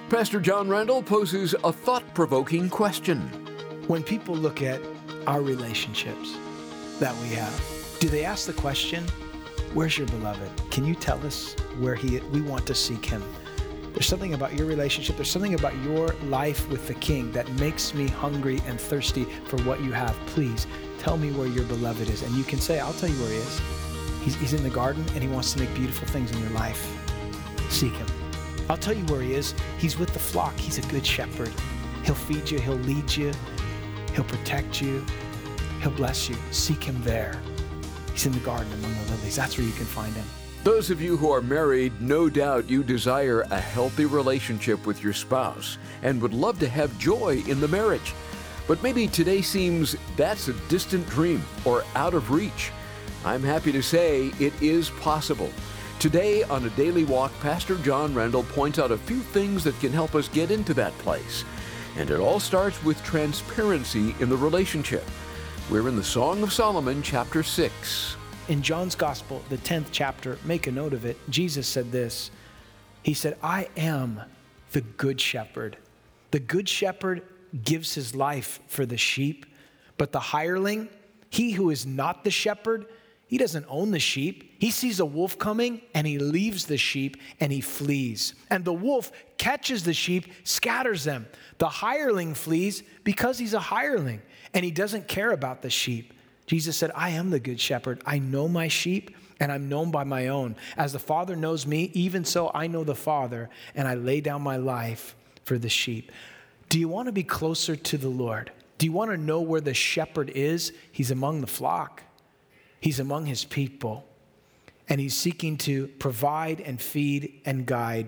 Pastor John Randall poses a thought-provoking question. When people look at our relationships that we have, do they ask the question, where's your beloved? Can you tell us where we want to seek him? There's something about your relationship, there's something about your life with the King that makes me hungry and thirsty for what you have. Please tell me where your beloved is. And you can say, I'll tell you where he is. He's in the garden and he wants to make beautiful things in your life. Seek him. I'll tell you where he is. He's with the flock. He's a good shepherd. He'll feed you. He'll lead you. He'll protect you. He'll bless you. Seek him there. He's in the garden among the lilies. That's where you can find him. Those of you who are married, no doubt you desire a healthy relationship with your spouse and would love to have joy in the marriage. But maybe today seems that's a distant dream or out of reach. I'm happy to say it is possible. Today on A Daily Walk, Pastor John Randall points out a few things that can help us get into that place. And it all starts with transparency in the relationship. We're in the Song of Solomon, chapter 6. In John's Gospel, the 10th chapter, make a note of it, Jesus said this. He said, I am the good shepherd. The good shepherd gives his life for the sheep, but the hireling, he who is not the shepherd, he doesn't own the sheep. He sees a wolf coming and he leaves the sheep and he flees. And the wolf catches the sheep, scatters them. The hireling flees because he's a hireling and he doesn't care about the sheep. Jesus said, I am the good shepherd. I know my sheep and I'm known by my own. As the Father knows me, even so I know the Father, and I lay down my life for the sheep. Do you want to be closer to the Lord? Do you want to know where the shepherd is? He's among the flock. He's among his people, and he's seeking to provide and feed and guide.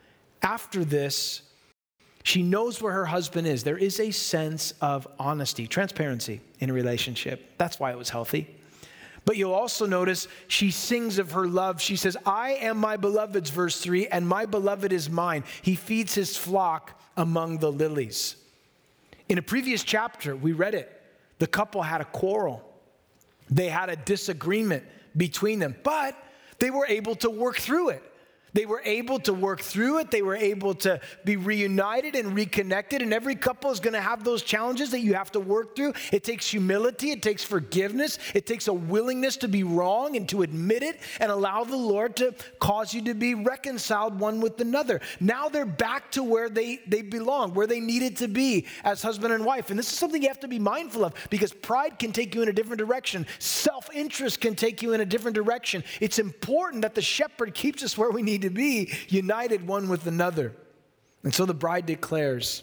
After this, she knows where her husband is. There is a sense of honesty, transparency in a relationship. That's why it was healthy. But you'll also notice she sings of her love. She says, I am my beloved's, verse 3, and my beloved is mine. He feeds his flock among the lilies. In a previous chapter, we read it. The couple had a quarrel. They had a disagreement between them, but they were able to work through it. They were able to work through it. They were able to be reunited and reconnected. And every couple is going to have those challenges that you have to work through. It takes humility. It takes forgiveness. It takes a willingness to be wrong and to admit it and allow the Lord to cause you to be reconciled one with another. Now they're back to where they belong, where they needed to be as husband and wife. And this is something you have to be mindful of, because pride can take you in a different direction. Self-interest can take you in a different direction. It's important that the shepherd keeps us where we need to be, united one with another. And so the bride declares,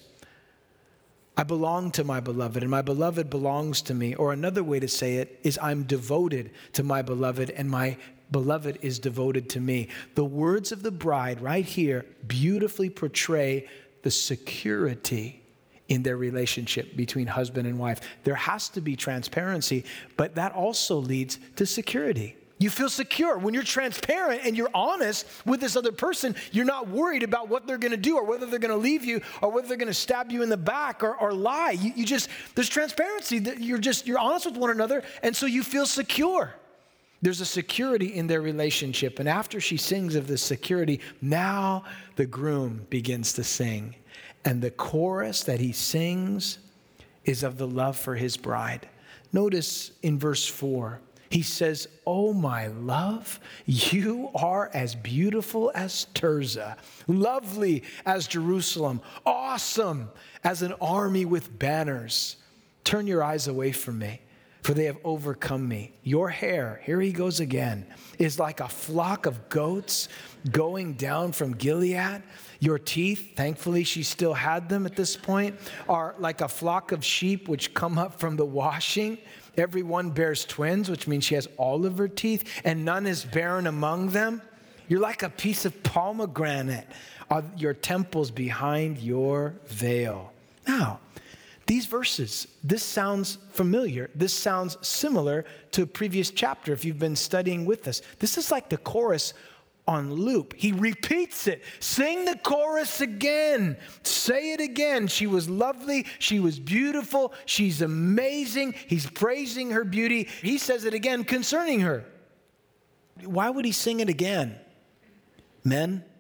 I belong to my beloved and my beloved belongs to me. Or another way to say it is, I'm devoted to my beloved and my beloved is devoted to me. The words of the bride right here beautifully portray the security in their relationship between husband and wife. There has to be transparency, but that also leads to security. You feel secure. When you're transparent and you're honest with this other person, you're not worried about what they're going to do or whether they're going to leave you or whether they're going to stab you in the back or lie. You just, there's transparency. You're honest with one another, and so you feel secure. There's a security in their relationship. And after she sings of this security, now the groom begins to sing. And the chorus that he sings is of the love for his bride. Notice in verse 4, he says, oh, my love, you are as beautiful as Tirzah, lovely as Jerusalem, awesome as an army with banners. Turn your eyes away from me, for they have overcome me. Your hair, here he goes again, is like a flock of goats going down from Gilead. Your teeth, thankfully she still had them at this point, are like a flock of sheep which come up from the washing. Every one bears twins, which means she has all of her teeth, and none is barren among them. You're like a piece of pomegranate, are your temples behind your veil. Now, these verses, this sounds familiar. This sounds similar to a previous chapter if you've been studying with us. This is like the chorus on loop. He repeats it. Sing the chorus again. Say it again. She was lovely. She was beautiful. She's amazing. He's praising her beauty. He says it again concerning her. Why would he sing it again? Men,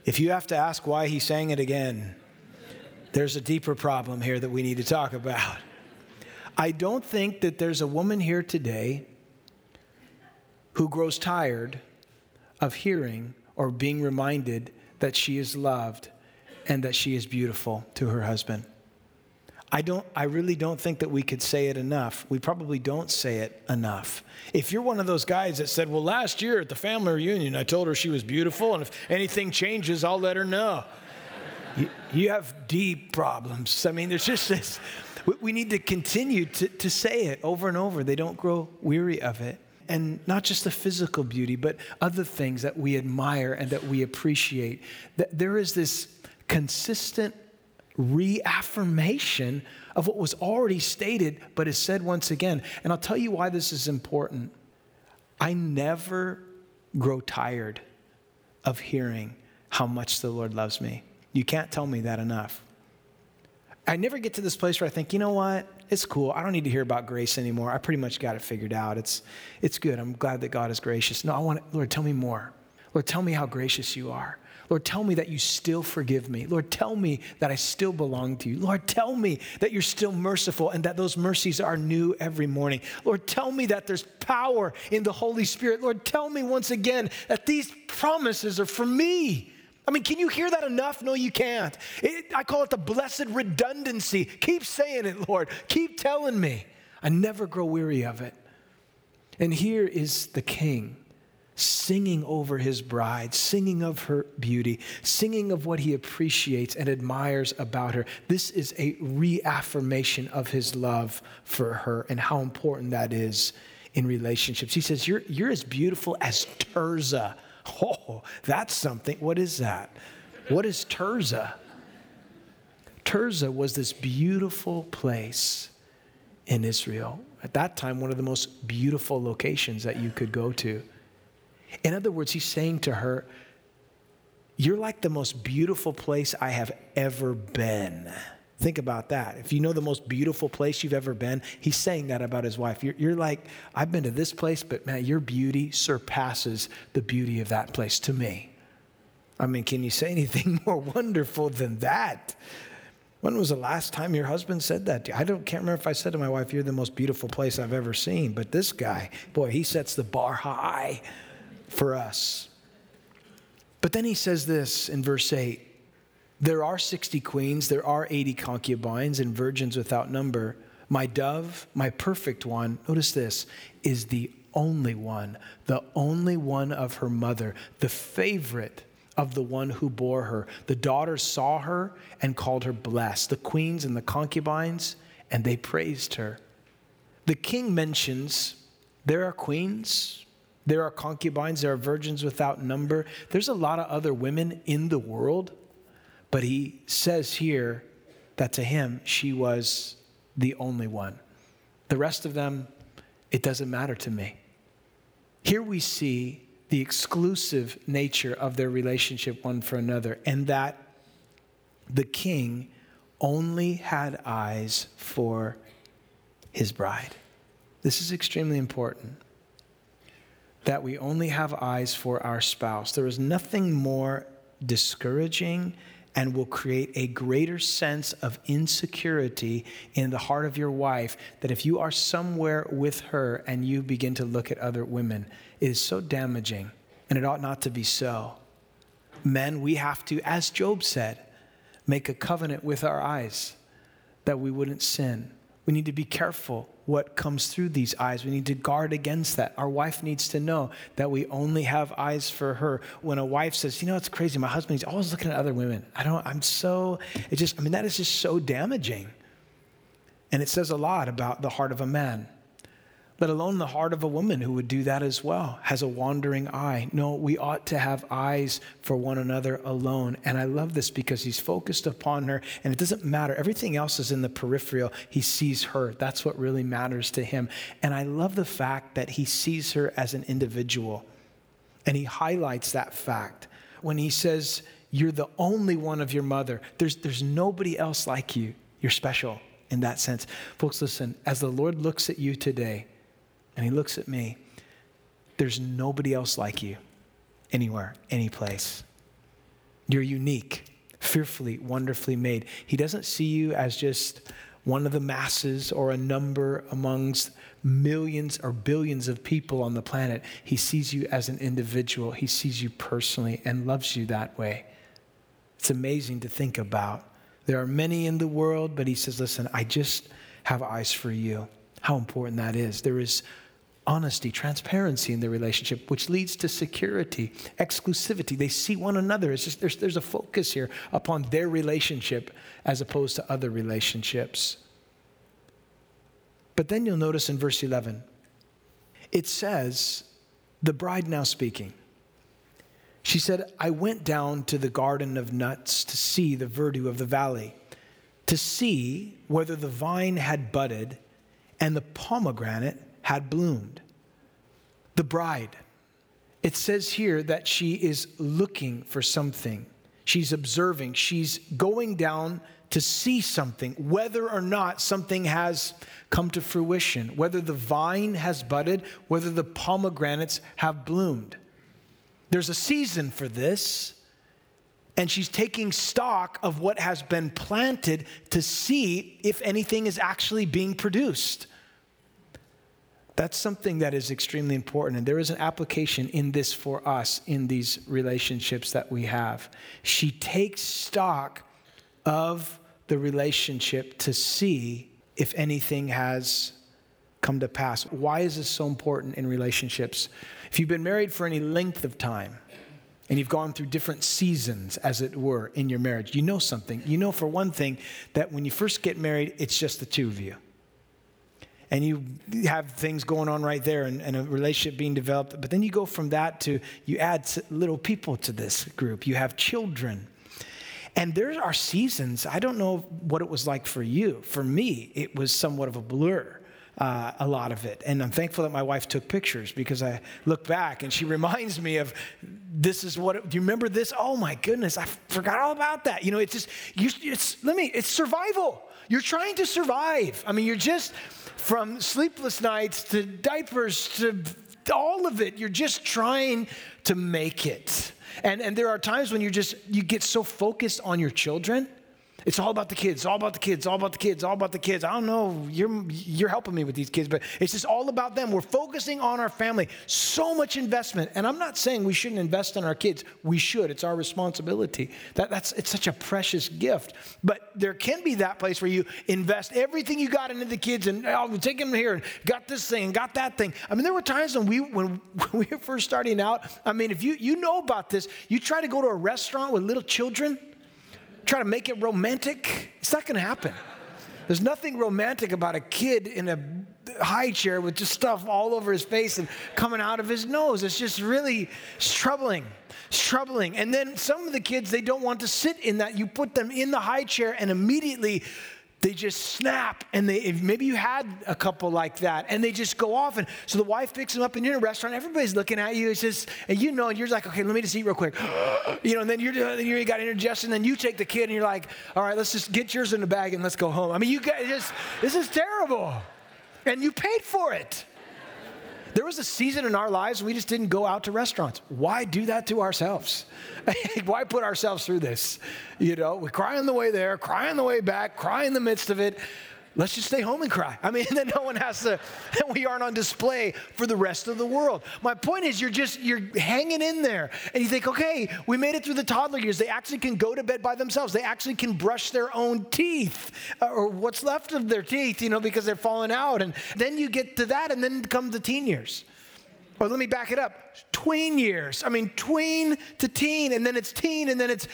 If you have to ask why he sang it again, there's a deeper problem here that we need to talk about. I don't think that there's a woman here today who grows tired of hearing or being reminded that she is loved and that she is beautiful to her husband. I really don't think that we could say it enough. We probably don't say it enough. If you're one of those guys that said, well, last year at the family reunion, I told her she was beautiful, and if anything changes, I'll let her know. You have deep problems. I mean, there's just this, we need to continue to say it over and over. They don't grow weary of it. And not just the physical beauty, but other things that we admire and that we appreciate. That there is this consistent reaffirmation of what was already stated, but is said once again. And I'll tell you why this is important. I never grow tired of hearing how much the Lord loves me. You can't tell me that enough. I never get to this place where I think, you know what? It's cool. I don't need to hear about grace anymore. I pretty much got it figured out. It's good. I'm glad that God is gracious. No, I want Lord, tell me more. Lord, tell me how gracious you are. Lord, tell me that you still forgive me. Lord, tell me that I still belong to you. Lord, tell me that you're still merciful and that those mercies are new every morning. Lord, tell me that there's power in the Holy Spirit. Lord, tell me once again that these promises are for me. I mean, can you hear that enough? No, you can't. I call it the blessed redundancy. Keep saying it, Lord. Keep telling me. I never grow weary of it. And here is the King singing over his bride, singing of her beauty, singing of what he appreciates and admires about her. This is a reaffirmation of his love for her and how important that is in relationships. He says, you're as beautiful as Tirzah. Oh, that's something. What is that? What is Tirzah? Tirzah was this beautiful place in Israel. At that time, one of the most beautiful locations that you could go to. In other words, he's saying to her, you're like the most beautiful place I have ever been. Think about that. If you know the most beautiful place you've ever been, he's saying that about his wife. You're like, I've been to this place, but man, your beauty surpasses the beauty of that place to me. I mean, can you say anything more wonderful than that? When was the last time your husband said that to you? Can't remember if I said to my wife, you're the most beautiful place I've ever seen. But this guy, boy, he sets the bar high for us. But then he says this in verse 8, there are 60 queens, there are 80 concubines and virgins without number. My dove, my perfect one, notice this, is the only one of her mother, the favorite of the one who bore her. The daughters saw her and called her blessed, the queens and the concubines, and they praised her. The king mentions there are queens, there are concubines, there are virgins without number. There's a lot of other women in the world, but he says here that to him, she was the only one. The rest of them, it doesn't matter to me. Here we see the exclusive nature of their relationship one for another, and that the king only had eyes for his bride. This is extremely important, that we only have eyes for our spouse. There is nothing more discouraging and will create a greater sense of insecurity in the heart of your wife that if you are somewhere with her and you begin to look at other women, it is so damaging, and it ought not to be so. Men, we have to, as Job said, make a covenant with our eyes that we wouldn't sin. We need to be careful what comes through these eyes. We need to guard against that. Our wife needs to know that we only have eyes for her. When a wife says, you know, it's crazy, my husband, he's always looking at other women. that is just so damaging. And it says a lot about the heart of a man, let alone the heart of a woman who would do that as well, has a wandering eye. No, we ought to have eyes for one another alone. And I love this because he's focused upon her, and it doesn't matter. Everything else is in the peripheral. He sees her. That's what really matters to him. And I love the fact that he sees her as an individual. And he highlights that fact when he says, you're the only one of your mother. There's nobody else like you. You're special in that sense. Folks, listen, as the Lord looks at you today, and he looks at me, there's nobody else like you anywhere, any place. You're unique, fearfully, wonderfully made. He doesn't see you as just one of the masses or a number amongst millions or billions of people on the planet. He sees you as an individual. He sees you personally and loves you that way. It's amazing to think about. There are many in the world, but he says, listen, I just have eyes for you. How important that is. There is honesty, transparency in the relationship, which leads to security, exclusivity. They see one another. It's just there's a focus here upon their relationship as opposed to other relationships. But then you'll notice in verse 11, it says, the bride now speaking. She said, I went down to the garden of nuts to see the verdure of the valley, to see whether the vine had budded and the pomegranate had bloomed. The bride. It says here that she is looking for something. She's observing. She's going down to see something, whether or not something has come to fruition, whether the vine has budded, whether the pomegranates have bloomed. There's a season for this, and she's taking stock of what has been planted to see if anything is actually being produced. That's something that is extremely important, and there is an application in this for us in these relationships that we have. She takes stock of the relationship to see if anything has come to pass. Why is this so important in relationships? If you've been married for any length of time, and you've gone through different seasons, as it were, in your marriage, you know something. You know, for one thing, that when you first get married, it's just the two of you. And you have things going on right there and a relationship being developed. But then you go from that to, you add little people to this group. You have children. And there are seasons, I don't know what it was like for you. For me, it was somewhat of a blur, a lot of it. And I'm thankful that my wife took pictures, because I look back and she reminds me of, this is what, do you remember this? Oh my goodness, I forgot all about that. You know, it's just, it's survival. You're trying to survive. I mean, you're just, from sleepless nights to diapers to all of it, you're just trying to make it. And there are times when you get so focused on your children. It's all about the kids, all about the kids, all about the kids, all about the kids. I don't know, you're helping me with these kids, but it's just all about them. We're focusing on our family. So much investment. And I'm not saying we shouldn't invest in our kids. We should. It's our responsibility. It's such a precious gift. But there can be that place where you invest everything you got into the kids, and we'll take them here and got this thing and got that thing. I mean, there were times when we were first starting out. I mean, if you know about this, you try to go to a restaurant with little children, try to make it romantic, it's not going to happen. There's nothing romantic about a kid in a high chair with just stuff all over his face and coming out of his nose. It's just really troubling. It's troubling. And then some of the kids, they don't want to sit in that. You put them in the high chair and immediately they just snap, and maybe you had a couple like that, and they just go off. And so the wife picks them up, and you're in a restaurant. Everybody's looking at you. It's just, and you're like, okay, let me just eat real quick. And then you got indigestion. Then you take the kid, and you're like, all right, let's just get yours in the bag and let's go home. I mean, you guys this is terrible, and you paid for it. There was a season in our lives we just didn't go out to restaurants. Why do that to ourselves? Why put ourselves through this? We cry on the way there, cry on the way back, cry in the midst of it. Let's just stay home and cry. I mean, then no one has to, we aren't on display for the rest of the world. My point is you're hanging in there, and you think, okay, we made it through the toddler years. They actually can go to bed by themselves. They actually can brush their own teeth, or what's left of their teeth, because they're falling out. And then you get to that, and then come the teen years. Or let me back it up. Tween years. I mean, tween to teen, and then it's teen, and then it's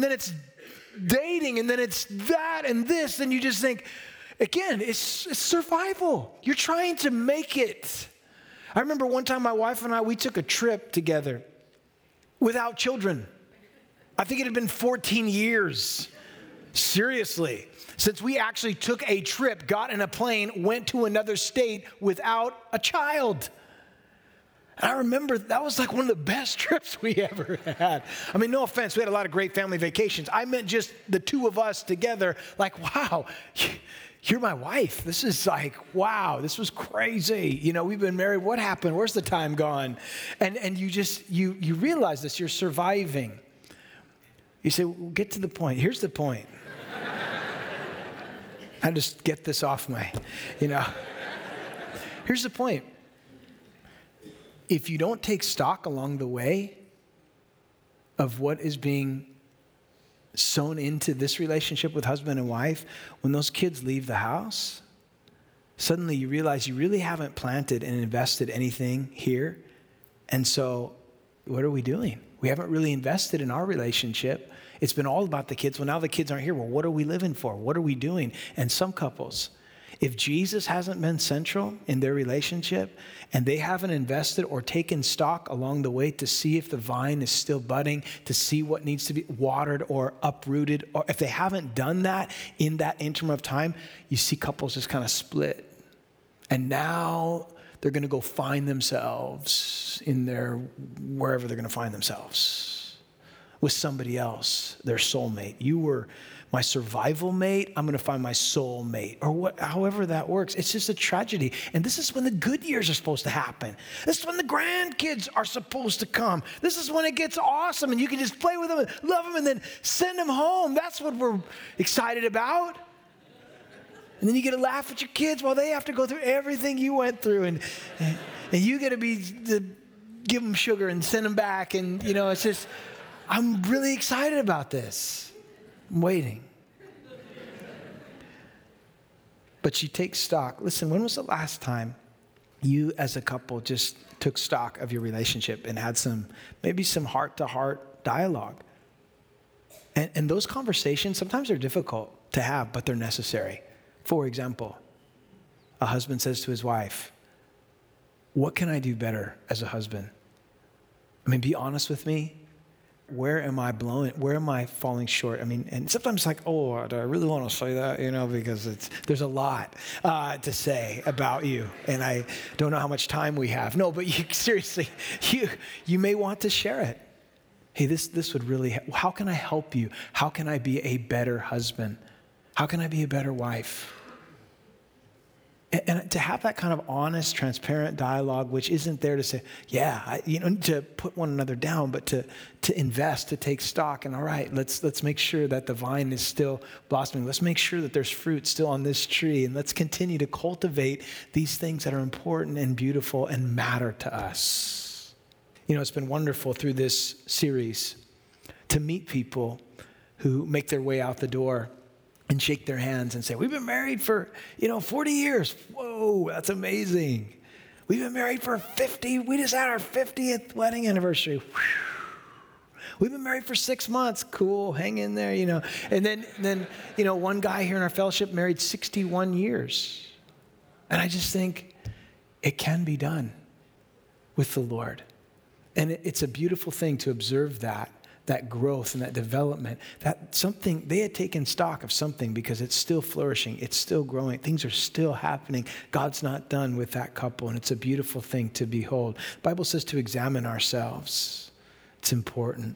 dating, and then it's that and this, and you just think, again, it's survival. You're trying to make it. I remember one time my wife and I, we took a trip together without children. I think it had been 14 years. Seriously. Since we actually took a trip, got in a plane, went to another state without a child. And I remember that was like one of the best trips we ever had. I mean, no offense, we had a lot of great family vacations. I meant just the two of us together, like, wow, you're my wife. This is like, wow, this was crazy. We've been married. What happened? Where's the time gone? And you realize this, you're surviving. You say, well, get to the point. Here's the point. I just get this off my, Here's the point. If you don't take stock along the way of what is being sown into this relationship with husband and wife, when those kids leave the house, suddenly you realize you really haven't planted and invested anything here. And so what are we doing? We haven't really invested in our relationship. It's been all about the kids. Well, now the kids aren't here. Well, what are we living for? What are we doing? And some couples, if Jesus hasn't been central in their relationship and they haven't invested or taken stock along the way to see if the vine is still budding, to see what needs to be watered or uprooted, or if they haven't done that in that interim of time, you see couples just kind of split. And now they're going to go find themselves in wherever they're going to find themselves with somebody else, their soulmate. You were my survival mate, I'm going to find my soul mate, or however that works. It's just a tragedy. And this is when the good years are supposed to happen. This is when the grandkids are supposed to come. This is when it gets awesome and you can just play with them and love them and then send them home. That's what we're excited about. And then you get to laugh at your kids while they have to go through everything you went through. And you get to give them sugar and send them back. And, it's just, I'm really excited about this. I'm waiting. But you take stock. Listen, when was the last time you as a couple just took stock of your relationship and had maybe some heart-to-heart dialogue? And those conversations, sometimes they're difficult to have, but they're necessary. For example, a husband says to his wife, what can I do better as a husband? Be honest with me. Where am I blowing? Where am I falling short? And sometimes it's like, oh, do I really want to say that? Because there's a lot to say about you, and I don't know how much time we have. No, but seriously, you may want to share it. Hey, this would really, how can I help you? How can I be a better husband? How can I be a better wife? And to have that kind of honest, transparent dialogue, which isn't there to say, to put one another down, but to invest, to take stock, and all right, let's make sure that the vine is still blossoming. Let's make sure that there's fruit still on this tree, and let's continue to cultivate these things that are important and beautiful and matter to us. It's been wonderful through this series to meet people who make their way out the door and shake their hands and say, we've been married for, 40 years. Whoa, that's amazing. We've been married for 50. We just had our 50th wedding anniversary. Whew. We've been married for 6 months. Cool, hang in there, And then, one guy here in our fellowship married 61 years. And I just think it can be done with the Lord. And it's a beautiful thing to observe that growth and that development, that something, they had taken stock of something because it's still flourishing, it's still growing, things are still happening. God's not done with that couple, and it's a beautiful thing to behold. The Bible says to examine ourselves. It's important.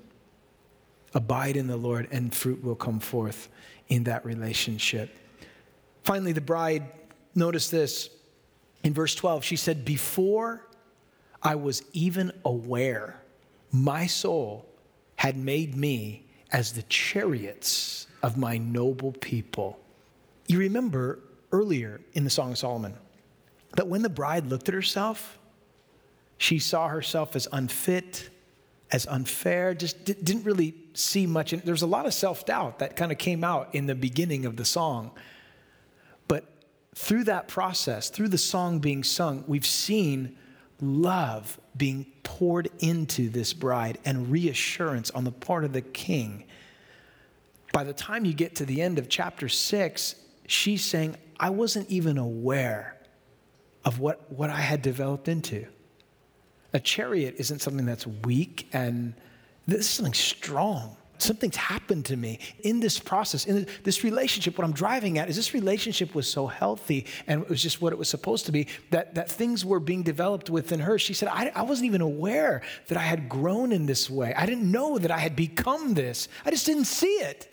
Abide in the Lord, and fruit will come forth in that relationship. Finally, the bride, notice this. In verse 12, she said, before I was even aware, my soul had made me as the chariots of my noble people. You remember earlier in the Song of Solomon that when the bride looked at herself, she saw herself as unfit, as unfair, just didn't really see much. And there's a lot of self-doubt that kind of came out in the beginning of the song. But through that process, through the song being sung, we've seen love being poured into this bride and reassurance on the part of the king. By the time you get to the end of chapter 6, she's saying, I wasn't even aware of what I had developed into. A chariot isn't something that's weak, and this is something strong. Something's happened to me in this process, in this relationship. What I'm driving at is this relationship was so healthy, and it was just what it was supposed to be, that things were being developed within her. She said, I wasn't even aware that I had grown in this way. I didn't know that I had become this. I just didn't see it.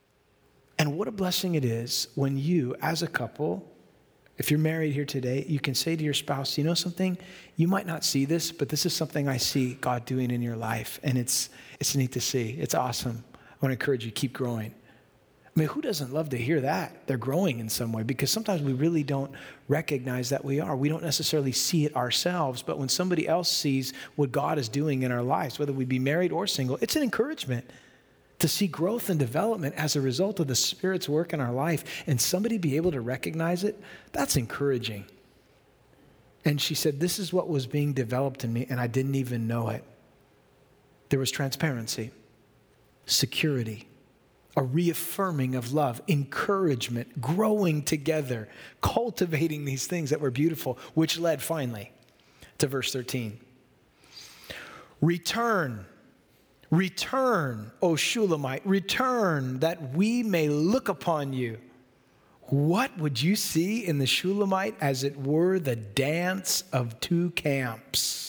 And what a blessing it is when you, as a couple, if you're married here today, you can say to your spouse, you know something? You might not see this, but this is something I see God doing in your life, and it's neat to see. It's awesome. I want to encourage you, keep growing. I mean, who doesn't love to hear that? They're growing in some way, because sometimes we really don't recognize that we are. We don't necessarily see it ourselves, but when somebody else sees what God is doing in our lives, whether we be married or single, it's an encouragement to see growth and development as a result of the Spirit's work in our life, and somebody be able to recognize it. That's encouraging. And she said, this is what was being developed in me, and I didn't even know it. There was transparency, security, a reaffirming of love, encouragement, growing together, cultivating these things that were beautiful, which led finally to verse 13. Return, O Shulamite, return that we may look upon you. What would you see in the Shulamite? As it were, the dance of two camps.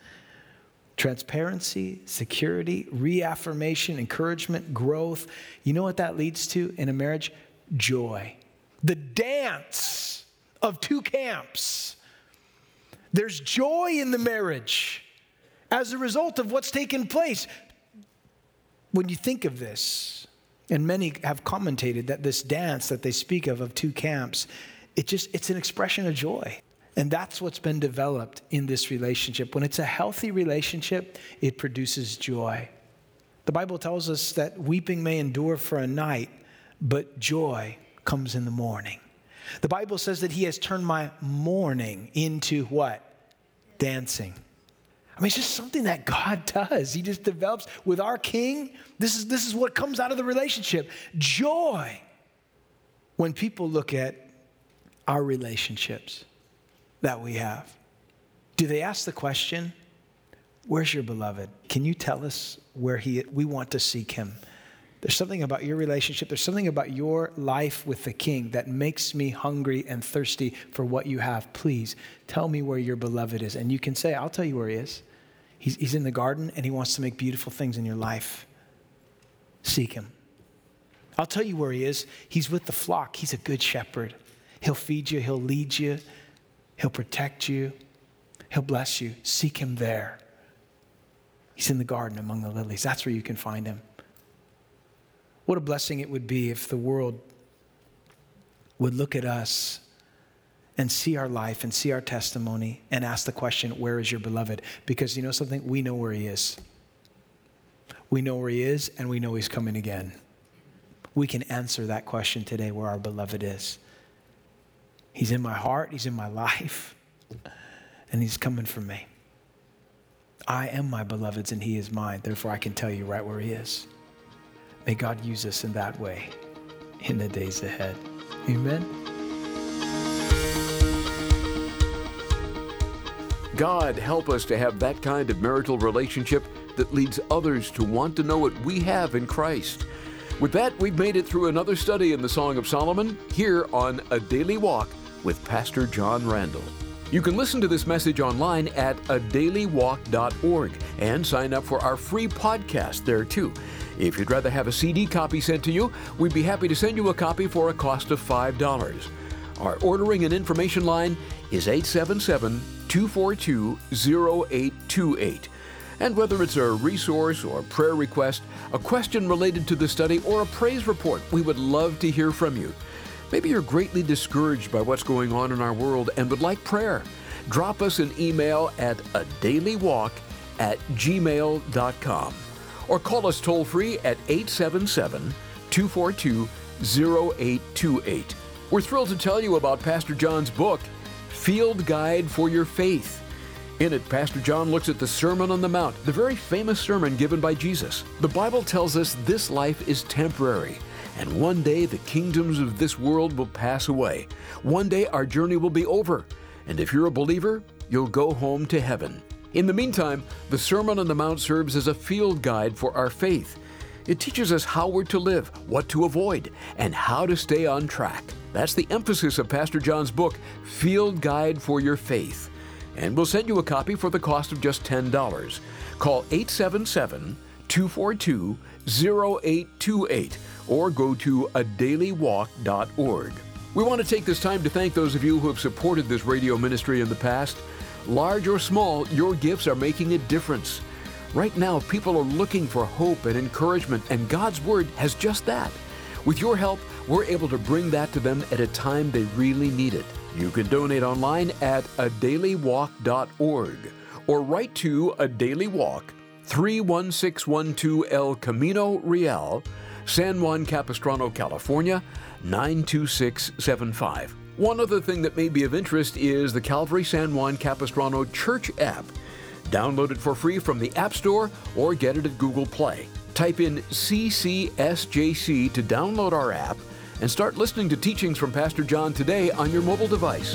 Transparency, security, reaffirmation, encouragement, growth. You know what that leads to in a marriage? Joy. The dance of two camps. There's joy in the marriage as a result of what's taken place. When you think of this, and many have commentated that this dance that they speak of two camps, it's an expression of joy. And that's what's been developed in this relationship. When it's a healthy relationship, it produces joy. The Bible tells us that weeping may endure for a night, but joy comes in the morning. The Bible says that he has turned my mourning into what? Dancing. I mean, it's just something that God does. He just develops with our King. This is what comes out of the relationship. Joy. When people look at our relationships that we have, do they ask the question, where's your beloved? Can you tell us where we want to seek him? There's something about your relationship. There's something about your life with the King that makes me hungry and thirsty for what you have. Please tell me where your beloved is. And you can say, I'll tell you where he is. He's in the garden and he wants to make beautiful things in your life. Seek him. I'll tell you where he is. He's with the flock. He's a good shepherd. He'll feed you. He'll lead you. He'll protect you. He'll bless you. Seek him there. He's in the garden among the lilies. That's where you can find him. What a blessing it would be if the world would look at us and see our life and see our testimony and ask the question, where is your beloved? Because you know something? We know where he is. We know where he is, and we know he's coming again. We can answer that question today, where our beloved is. He's in my heart, he's in my life, and he's coming for me. I am my beloved's and he is mine. Therefore, I can tell you right where he is. May God use us in that way in the days ahead. Amen. God, help us to have that kind of marital relationship that leads others to want to know what we have in Christ. With that, we've made it through another study in the Song of Solomon here on A Daily Walk with Pastor John Randall. You can listen to this message online at adailywalk.org and sign up for our free podcast there too. If you'd rather have a CD copy sent to you, we'd be happy to send you a copy for a cost of $5. Our ordering and information line is 877-242-0828. And whether it's a resource or prayer request, a question related to the study, or a praise report, we would love to hear from you. Maybe you're greatly discouraged by what's going on in our world and would like prayer. Drop us an email at adailywalk@gmail.com or call us toll-free at 877-242-0828. We're thrilled to tell you about Pastor John's book, Field Guide for Your Faith. In it, Pastor John looks at the Sermon on the Mount, the very famous sermon given by Jesus. The Bible tells us this life is temporary, and one day the kingdoms of this world will pass away. One day our journey will be over, and if you're a believer, you'll go home to heaven. In the meantime, the Sermon on the Mount serves as a field guide for our faith. It teaches us how we're to live, what to avoid, and how to stay on track. That's the emphasis of Pastor John's book, Field Guide for Your Faith. And we'll send you a copy for the cost of just $10. Call 877-242-0828 or go to adailywalk.org. We want to take this time to thank those of you who have supported this radio ministry in the past. Large or small, your gifts are making a difference. Right now, people are looking for hope and encouragement, and God's Word has just that. With your help, we're able to bring that to them at a time they really need it. You can donate online at adailywalk.org or write to A Daily Walk, 31612 El Camino Real, San Juan Capistrano, California, 92675. One other thing that may be of interest is the Calvary San Juan Capistrano Church app. Download it for free from the App Store or get it at Google Play. Type in CCSJC to download our app and start listening to teachings from Pastor John today on your mobile device.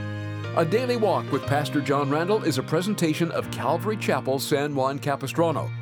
A Daily Walk with Pastor John Randall is a presentation of Calvary Chapel, San Juan Capistrano.